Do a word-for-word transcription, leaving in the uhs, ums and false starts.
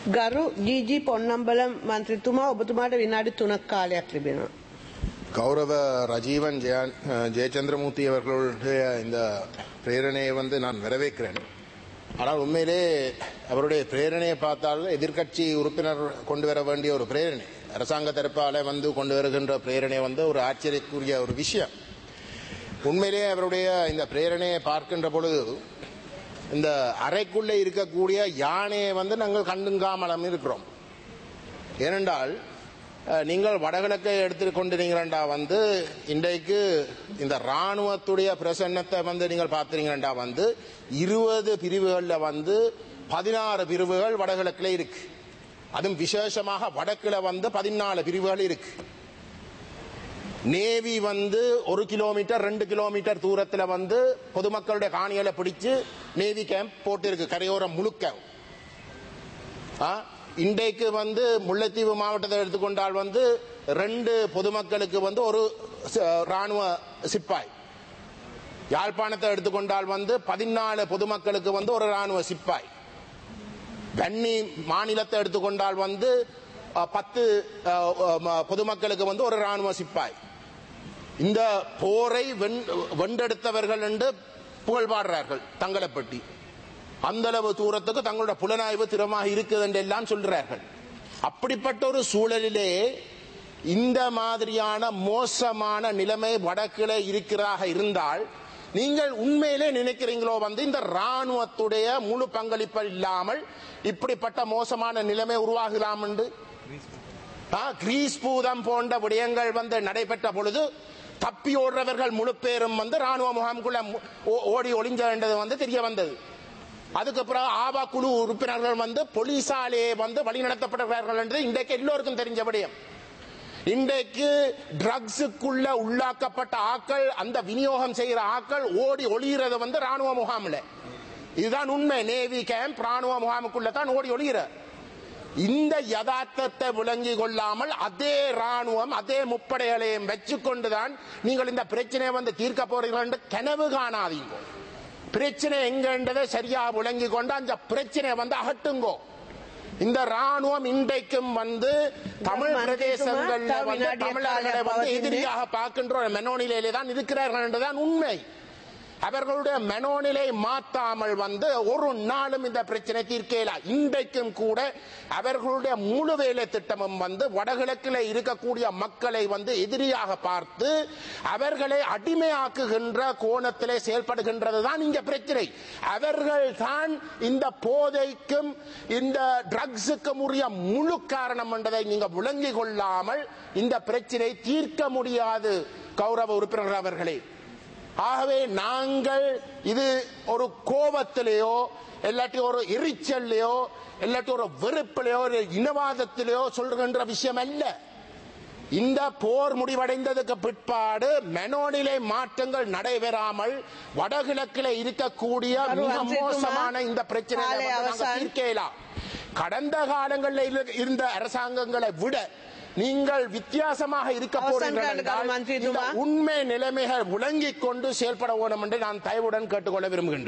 ගරු ජී.ජී. පොන්නම්බලම් මන්ත්‍රීතුමා ඔබතුමාට විනාඩි තුනක් කාලයක් ලැබෙනවා. கௌரவ ரஜீவன் ஜெய ஜெயச்சந்திரமூர்த்தி அவர்களுடைய இந்த பிரேரணையை வந்து நான் வரவேற்கிறேன். ஆனால் உண்மையிலே அவருடைய பிரேரணையை பார்த்தால் எதிர்க்கட்சி உறுப்பினர் கொண்டு வர வேண்டிய ஒரு பிரேரணை, அரசாங்க தரப்பால் வந்து கொண்டு வருகின்ற பிரேரணை வந்து ஒரு ஆச்சரியக்குரிய ஒரு விஷயம். உண்மையிலே அவருடைய இந்த பிரேரணையை பார்க்கின்ற பொழுது இந்த அறைக்குள்ளே இருக்கக்கூடிய யானையை வந்து நாங்கள் கண்டுங்காமலம் இருக்கிறோம். ஏனென்றால் நீங்கள் வடகிழக்கை எடுத்துக்கொண்டிருக்கிறா வந்து இன்றைக்கு இந்த இராணுவத்துடைய பிரசன்னத்தை வந்து நீங்கள் பார்த்தீங்கன்னா வந்து இருபது பிரிவுகளில் வந்து பதினாறு பிரிவுகள் வடகிழக்கில் இருக்கு. அதுவும் விசேஷமாக வடக்கில் வந்து பதினாலு பிரிவுகள் இருக்கு. நேவி வந்து ஒரு கிலோமீட்டர் ரெண்டு கிலோமீட்டர் தூரத்தில் வந்து பொதுமக்களுடைய காணிகளை பிடிச்சு நேவி கேம்ப் போட்டிருக்கு கரையோரம் முழுக்க. இன்றைக்கு வந்து முல்லைத்தீவு மாவட்டத்தை எடுத்துக்கொண்டால் வந்து ரெண்டு பொதுமக்களுக்கு வந்து ஒரு ராணுவ சிப்பாய், யாழ்ப்பாணத்தை எடுத்துக்கொண்டால் வந்து பதினாலு பொதுமக்களுக்கு வந்து ஒரு ராணுவ சிப்பாய், கன்னி மாநிலத்தை எடுத்துக்கொண்டால் வந்து பத்து பொதுமக்களுக்கு வந்து ஒரு ராணுவ சிப்பாய். இந்த போரை வென்றெடுத்தவர்கள் என்று புகழ்பாடுறார்கள் தங்களை பற்றி. அந்த அளவு தூரத்துக்கு தங்களோட புலனாய்வு திறமாக இருக்குது என்று எல்லாம் சொல்றார்கள். அப்படிப்பட்ட ஒரு சூழலிலே இந்த மாதிரியான மோசமான நிலைமை வடக்கிலே இருக்கிறாக இருந்தால் நீங்கள் உண்மையிலே நினைக்கிறீங்களோ வந்து இந்த ராணுவத்துடைய முழு பங்களிப்பு இல்லாமல் இப்படிப்பட்ட மோசமான நிலைமை உருவாகலாம் என்று? கிரீஸ் பூதம் போன்ற விடயங்கள் வந்து நடைபெற்ற பொழுது தப்பி ஓடுறவர்கள் முழு பேரும் வந்து ராணுவ முகாமுக்குள்ள ஓடி ஒளிஞ்ச வேண்டது வந்து தெரிய வந்தது. அதுக்கு பிறகு ஆபா குழு உறுப்பினர்கள் வந்து போலீசாலே வந்து வழிநடத்தப்பட்டார்கள் என்று இன்றைக்கு எல்லோருக்கும் தெரிஞ்ச விடயம். இன்றைக்கு ட்ரக்ஸுக்குள்ள உள்ளாக்கப்பட்ட ஆக்கள், அந்த விநியோகம் செய்கிற ஆக்கள் ஓடி ஒளிகிறது வந்து ராணுவ முகாமில். இதுதான் உண்மை. நேவி கேம்ப் ராணுவ முகாமுக்குள்ள தான் ஓடி ஒளிகிற. இந்த யதார்த்தத்தை விளங்கி கொள்ளாமல் அதே ராணுவம் அதே முப்படைகளையும் வச்சுக்கொண்டுதான் நீங்கள் இந்த பிரச்சனையை வந்து தீர்க்க போறீர்கள் என்று கனவு காணாதீங்க. பிரச்சனை எங்கன்றதை சரியா விளங்கி கொண்டு அந்த பிரச்சனையை வந்து அகட்டுங்கோ. இந்த ராணுவம் இன்றைக்கும் வந்து தமிழ் பிரதேசங்கள்ல வந்து தமிழர்களை வந்து எதிரியாக பார்க்கின்ற மனோநிலையிலே தான் இருக்கிறார்கள் என்றுதான் உண்மை. அவர்களுடைய மனோநிலை மாற்றாமல் வந்து ஒரு நாளும் இந்த பிரச்சனை தீர்க்கல. இன்றைக்கும் கூட அவர்களுடைய முழு வேலை திட்டமும் வந்து வடகிழக்கில் இருக்கக்கூடிய மக்களை வந்து எதிரியாக பார்த்து அவர்களை அடிமையாக்குகின்ற கோணத்திலே செயல்படுகின்றது தான் இங்க பிரச்சனை. அவர்கள் தான் இந்த போதைக்கும் இந்த ட்ரக்ஸுக்கும் உரிய முழு காரணம் என்றதை நீங்க விளங்கி கொள்ளாமல் இந்த பிரச்சனை தீர்க்க முடியாது கௌரவ உறுப்பினர்கள் அவர்களே. ஆகவே நாங்கள் இது ஒரு கோபத்திலேயோ இல்லாட்டி ஒரு எரிச்சல்லையோ இல்லாட்டி ஒரு வெறுப்பிலையோ ஒரு இனவாதத்திலேயோ சொல்கின்ற விஷயம் அல்ல. இந்த போர் முடிவடைந்ததுக்கு பிற்பாடு மனோநிலை மாற்றங்கள் நடைபெறாமல் வடகிழக்கில் இருக்கக்கூடிய மிக மோசமான இந்த பிரச்சனையை தீர்க்கலாம். கடந்த காலங்களில் இருந்த அரசாங்கங்களை விட நீங்கள் வித்தியாசமாக இருக்க போறீர்கள். உண்மை நிலைமைகள் விளங்கிக் கொண்டு செயல்பட வேண்டும் என்று நான் தயவுடன் கேட்டுக்கொள்ள விரும்புகின்றேன்.